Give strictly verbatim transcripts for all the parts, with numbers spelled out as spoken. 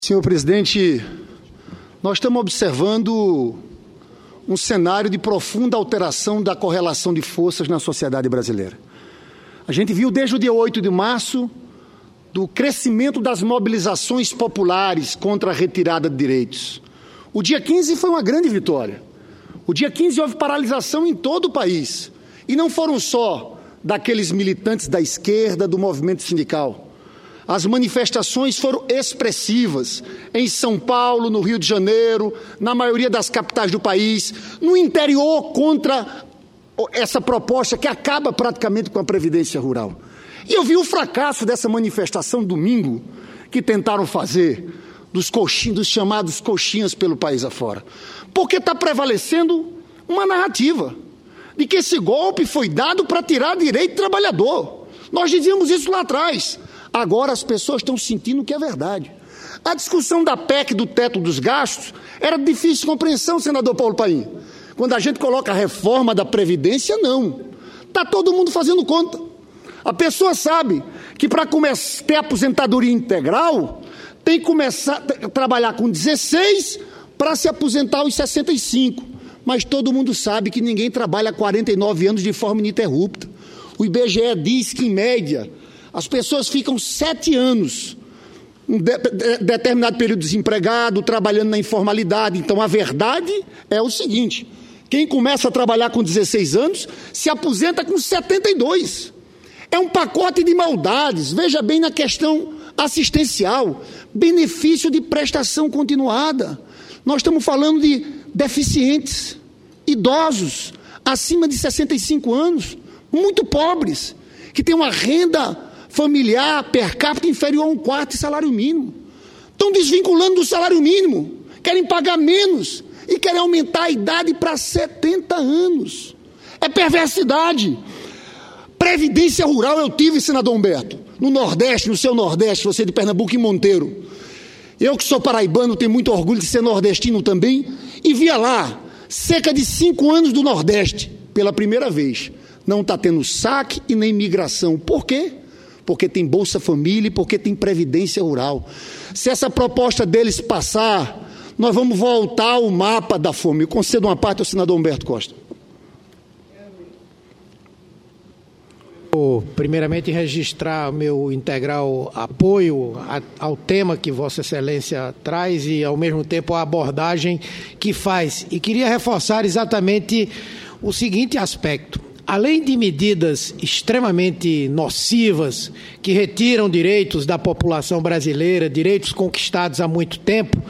Senhor presidente, nós estamos observando um cenário de profunda alteração da correlação de forças na sociedade brasileira. A gente viu desde o dia oito de março do crescimento das mobilizações populares contra a retirada de direitos. O dia quinze foi uma grande vitória. O dia quinze houve paralisação em todo o país. E não foram só daqueles militantes da esquerda, do movimento sindical. As manifestações foram expressivas em São Paulo, no Rio de Janeiro, na maioria das capitais do país, no interior contra essa proposta que acaba praticamente com a Previdência Rural. E eu vi o fracasso dessa manifestação domingo que tentaram fazer dos, coxinhos, dos chamados coxinhas pelo país afora. Porque está prevalecendo uma narrativa de que esse golpe foi dado para tirar direito do trabalhador. Nós dizíamos isso lá atrás. Agora as pessoas estão sentindo que é verdade. A discussão da P E C do teto dos gastos era de difícil compreensão, senador Paulo Paim. Quando a gente coloca a reforma da Previdência, não. Está todo mundo fazendo conta. A pessoa sabe que para ter aposentadoria integral, tem que começar a trabalhar com dezesseis para se aposentar aos sessenta e cinco. Mas todo mundo sabe que ninguém trabalha quarenta e nove anos de forma ininterrupta. O I B G E diz que, em média, as pessoas ficam sete anos, um de, de, determinado período desempregado, trabalhando na informalidade. Então, a verdade é o seguinte: quem começa a trabalhar com dezesseis anos se aposenta com setenta e dois. É um pacote de maldades. Veja bem na questão assistencial, benefício de prestação continuada. Nós estamos falando de deficientes, idosos, acima de sessenta e cinco anos, muito pobres, que têm uma renda familiar per capita inferior a um quarto de salário mínimo. Estão desvinculando do salário mínimo, querem pagar menos e querem aumentar a idade para setenta anos. É perversidade. Previdência rural eu tive, senador Humberto, no Nordeste, no seu Nordeste, você de Pernambuco e Monteiro. Eu que sou paraibano, tenho muito orgulho de ser nordestino também, e via lá, cerca de cinco anos do Nordeste, pela primeira vez. Não está tendo saque e nem migração. Por quê? Porque tem Bolsa Família e porque tem Previdência Rural. Se essa proposta deles passar, nós vamos voltar ao mapa da fome. Eu concedo uma parte ao senador Humberto Costa. Vou, primeiramente, registrar o meu integral apoio a, ao tema que Vossa Excelência traz e, ao mesmo tempo, a abordagem que faz. E queria reforçar exatamente o seguinte aspecto. Além de medidas extremamente nocivas que retiram direitos da população brasileira, direitos conquistados há muito tempo,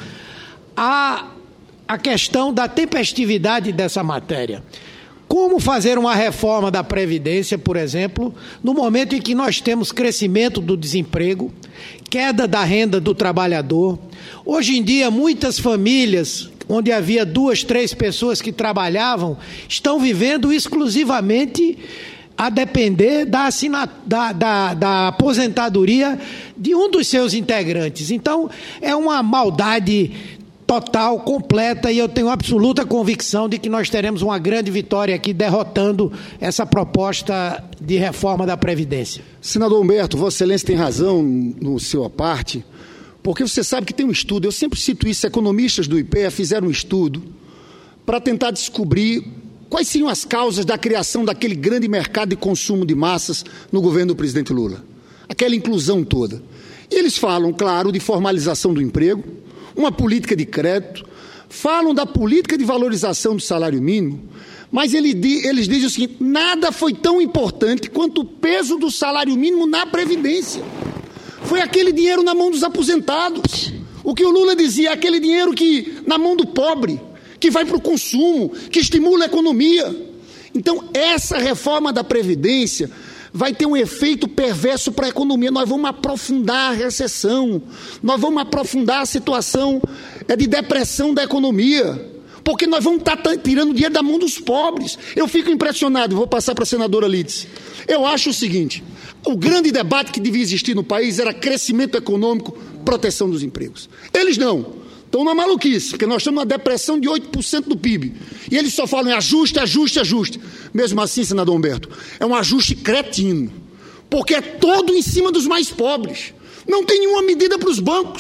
há a questão da tempestividade dessa matéria. Como fazer uma reforma da Previdência, por exemplo, no momento em que nós temos crescimento do desemprego, queda da renda do trabalhador. Hoje em dia, muitas famílias, onde havia duas, três pessoas que trabalhavam, estão vivendo exclusivamente a depender da, assinat- da, da, da aposentadoria de um dos seus integrantes. Então, é uma maldade total, completa, e eu tenho absoluta convicção de que nós teremos uma grande vitória aqui derrotando essa proposta de reforma da Previdência. Senador Humberto, Vossa Excelência tem razão no seu parte, porque você sabe que tem um estudo, eu sempre cito isso, economistas do I P E A fizeram um estudo para tentar descobrir quais seriam as causas da criação daquele grande mercado de consumo de massas no governo do presidente Lula. Aquela inclusão toda. E eles falam, claro, de formalização do emprego, uma política de crédito, falam da política de valorização do salário mínimo, mas ele, eles dizem o seguinte: nada foi tão importante quanto o peso do salário mínimo na Previdência. Foi aquele dinheiro na mão dos aposentados. O que o Lula dizia, aquele dinheiro que na mão do pobre, que vai para o consumo, que estimula a economia. Então, essa reforma da Previdência vai ter um efeito perverso para a economia. Nós vamos aprofundar a recessão, nós vamos aprofundar a situação de depressão da economia, porque nós vamos estar tirando dinheiro da mão dos pobres. Eu fico impressionado, vou passar para a senadora Lídice. Eu acho o seguinte: o grande debate que devia existir no país era crescimento econômico, proteção dos empregos. Eles não. Estão na maluquice, porque nós estamos numa depressão de oito por cento do P I B. E eles só falam em ajuste, ajuste, ajuste. Mesmo assim, senador Humberto, é um ajuste cretino, porque é todo em cima dos mais pobres. Não tem nenhuma medida para os bancos,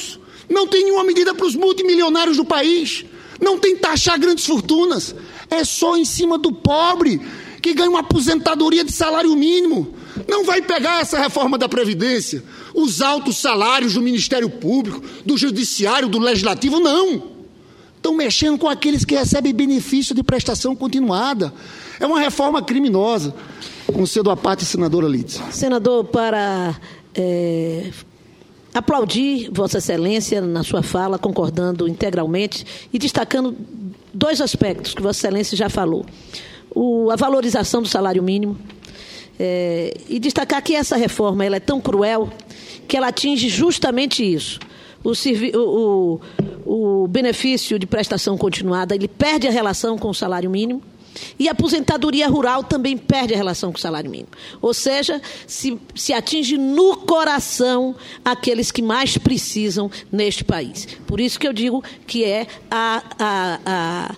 Não tem nenhuma medida para os multimilionários do país. Não tem taxar grandes fortunas. É só em cima do pobre que ganha uma aposentadoria de salário mínimo. Não vai pegar essa reforma da Previdência, os altos salários do Ministério Público, do Judiciário, do Legislativo, não. Estão mexendo com aqueles que recebem benefício de prestação continuada. É uma reforma criminosa. Concedo a parte, senadora Lides. Senador, para é, aplaudir Vossa Excelência na sua fala, concordando integralmente e destacando dois aspectos que Vossa Excelência já falou. O, a valorização do salário mínimo, é, e destacar que essa reforma ela é tão cruel que ela atinge justamente isso. O, o, o, o benefício de prestação continuada, ele perde a relação com o salário mínimo, e a aposentadoria rural também perde a relação com o salário mínimo. Ou seja, se, se atinge no coração aqueles que mais precisam neste país. Por isso que eu digo que é a, a, a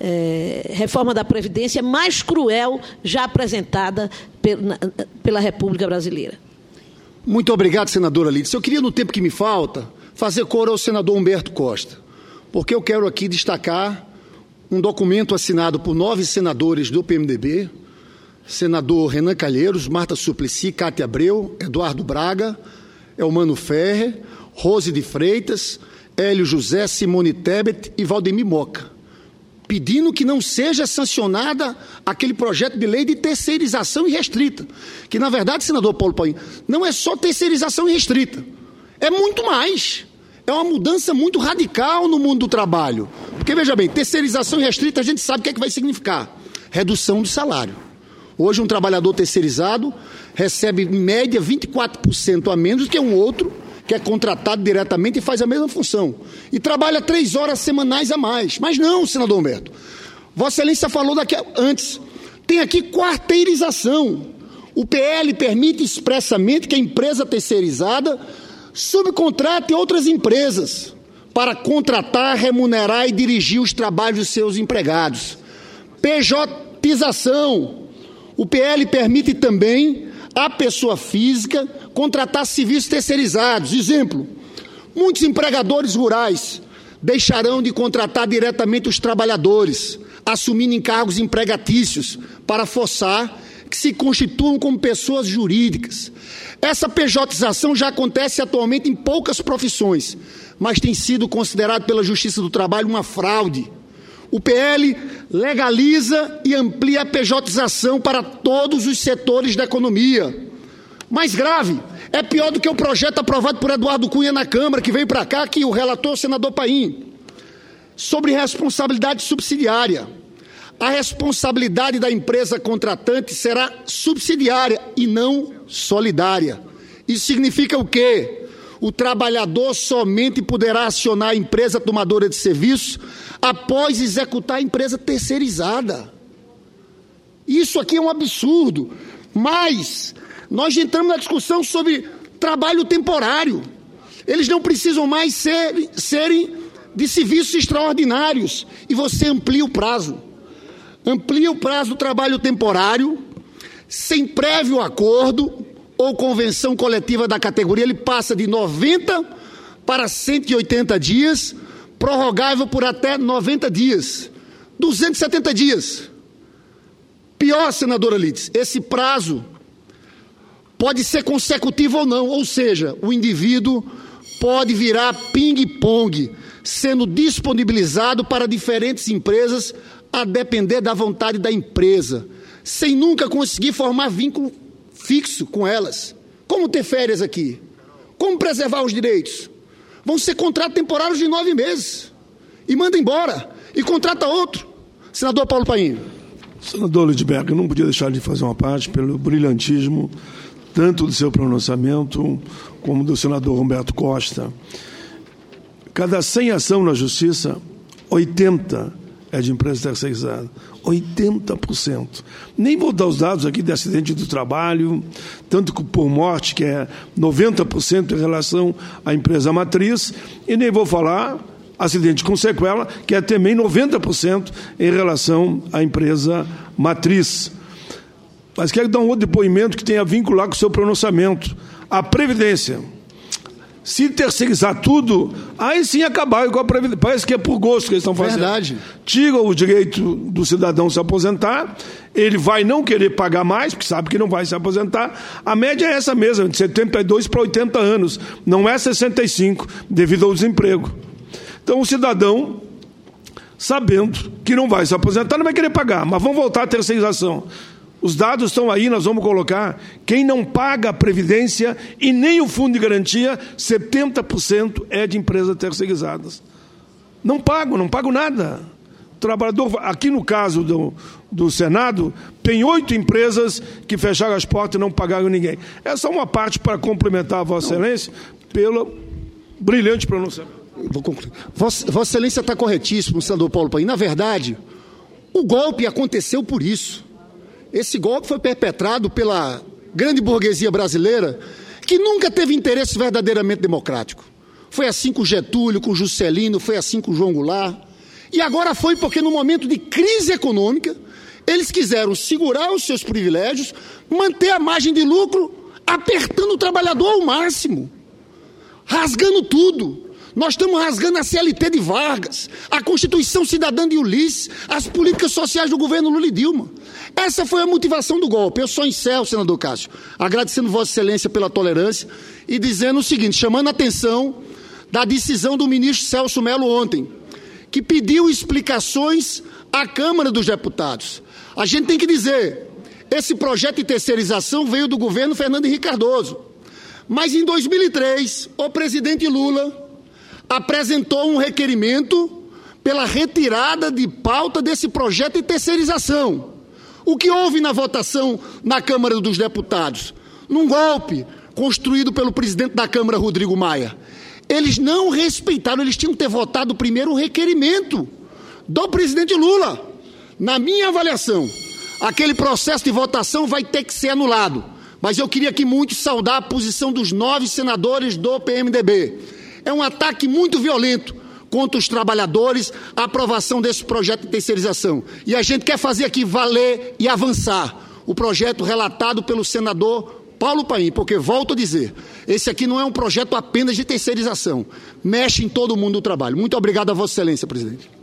é, reforma da Previdência mais cruel já apresentada pela, pela República Brasileira. Muito obrigado, senadora Lides. Eu queria, no tempo que me falta, fazer coro ao senador Humberto Costa, porque eu quero aqui destacar um documento assinado por nove senadores do P M D B, senador Renan Calheiros, Marta Suplicy, Cátia Abreu, Eduardo Braga, Elmano Ferrer, Rose de Freitas, Hélio José, Simone Tebet e Valdemir Moca, pedindo que não seja sancionada aquele projeto de lei de terceirização irrestrita, que, na verdade, senador Paulo Paim, não é só terceirização irrestrita, é muito mais. É uma mudança muito radical no mundo do trabalho. Porque, veja bem, terceirização irrestrita, a gente sabe o que é que vai significar. Redução do salário. Hoje, um trabalhador terceirizado recebe, em média, vinte e quatro por cento a menos do que um outro que é contratado diretamente e faz a mesma função. E trabalha três horas semanais a mais. Mas não, senador Humberto. Vossa Excelência falou daqui a, antes. Tem aqui quarteirização. O P L permite expressamente que a empresa terceirizada subcontrate outras empresas para contratar, remunerar e dirigir os trabalhos dos seus empregados. Pejotização. O P L permite também à pessoa física contratar serviços terceirizados. Exemplo, muitos empregadores rurais deixarão de contratar diretamente os trabalhadores, assumindo encargos empregatícios para forçar que se constituam como pessoas jurídicas. Essa pejotização já acontece atualmente em poucas profissões, mas tem sido considerado pela Justiça do Trabalho uma fraude. O P L legaliza e amplia a pejotização para todos os setores da economia. Mais grave, é pior do que o projeto aprovado por Eduardo Cunha na Câmara, que veio para cá, que o relator, o senador Paim, sobre responsabilidade subsidiária. A responsabilidade da empresa contratante será subsidiária e não solidária. Isso significa o quê? O trabalhador somente poderá acionar a empresa tomadora de serviços após executar a empresa terceirizada. Isso aqui é um absurdo. Mas nós entramos na discussão sobre trabalho temporário. Eles não precisam mais ser, serem de serviços extraordinários. E você amplia o prazo. Amplia o prazo do trabalho temporário, sem prévio acordo ou convenção coletiva da categoria, ele passa de noventa para cento e oitenta dias, prorrogável por até noventa dias, duzentos e setenta dias. Pior, senadora Lides, esse prazo pode ser consecutivo ou não, ou seja, o indivíduo pode virar ping-pong, sendo disponibilizado para diferentes empresas a depender da vontade da empresa, sem nunca conseguir formar vínculo fixo com elas. Como ter férias aqui? Como preservar os direitos? Vão ser contratos temporários de nove meses. E manda embora. E contrata outro. Senador Paulo Paim. Senador Lidberg, eu não podia deixar de fazer uma parte pelo brilhantismo, tanto do seu pronunciamento, como do senador Humberto Costa. Cada cem ação na Justiça, oitenta é de empresa terceirizada. oitenta por cento. Nem vou dar os dados aqui de acidente do trabalho, tanto por morte, que é noventa por cento em relação à empresa matriz, e nem vou falar acidente com sequela, que é também noventa por cento em relação à empresa matriz. Mas quero dar um outro depoimento que tem a vincular com o seu pronunciamento. A Previdência. Se terceirizar tudo, aí sim acabar igual a Previdência. Parece que é por gosto que eles estão fazendo. Verdade. Tira o direito do cidadão se aposentar, ele vai não querer pagar mais, porque sabe que não vai se aposentar. A média é essa mesma, de setenta e dois para oitenta anos, não é sessenta e cinco, devido ao desemprego. Então o cidadão, sabendo que não vai se aposentar, não vai querer pagar, mas vamos voltar à terceirização. Os dados estão aí, nós vamos colocar. Quem não paga a Previdência e nem o Fundo de Garantia, setenta por cento é de empresas terceirizadas. Não pago, não pago nada. O trabalhador, aqui no caso do, do Senado, tem oito empresas que fecharam as portas e não pagaram ninguém. Essa é uma parte para complementar a Vossa Excelência pelo brilhante pronunciamento. Vou concluir. Vossa, Vossa Excelência está corretíssimo, senador Paulo Paim. Na verdade, o golpe aconteceu por isso. Esse golpe foi perpetrado pela grande burguesia brasileira, que nunca teve interesse verdadeiramente democrático. Foi assim com Getúlio, com Juscelino, foi assim com João Goulart. E agora foi porque, no momento de crise econômica, eles quiseram segurar os seus privilégios, manter a margem de lucro, apertando o trabalhador ao máximo, rasgando tudo. Nós estamos rasgando a C L T de Vargas, a Constituição Cidadã de Ulisses, as políticas sociais do governo Lula e Dilma. Essa foi a motivação do golpe. Eu só encerro, senador Cássio, agradecendo Vossa Excelência pela tolerância e dizendo o seguinte, chamando a atenção da decisão do ministro Celso Mello ontem, que pediu explicações à Câmara dos Deputados. A gente tem que dizer, esse projeto de terceirização veio do governo Fernando Henrique Cardoso, mas em dois mil e três, o presidente Lula apresentou um requerimento pela retirada de pauta desse projeto de terceirização. O que houve na votação na Câmara dos Deputados? Num golpe construído pelo presidente da Câmara, Rodrigo Maia. Eles não respeitaram, eles tinham que ter votado primeiro o requerimento do presidente Lula. Na minha avaliação, aquele processo de votação vai ter que ser anulado. Mas eu queria aqui muito saudar a posição dos nove senadores do P M D B. É um ataque muito violento contra os trabalhadores, a aprovação desse projeto de terceirização. E a gente quer fazer aqui valer e avançar o projeto relatado pelo senador Paulo Paim, porque, volto a dizer, esse aqui não é um projeto apenas de terceirização, mexe em todo o mundo do trabalho. Muito obrigado a Vossa Excelência, presidente.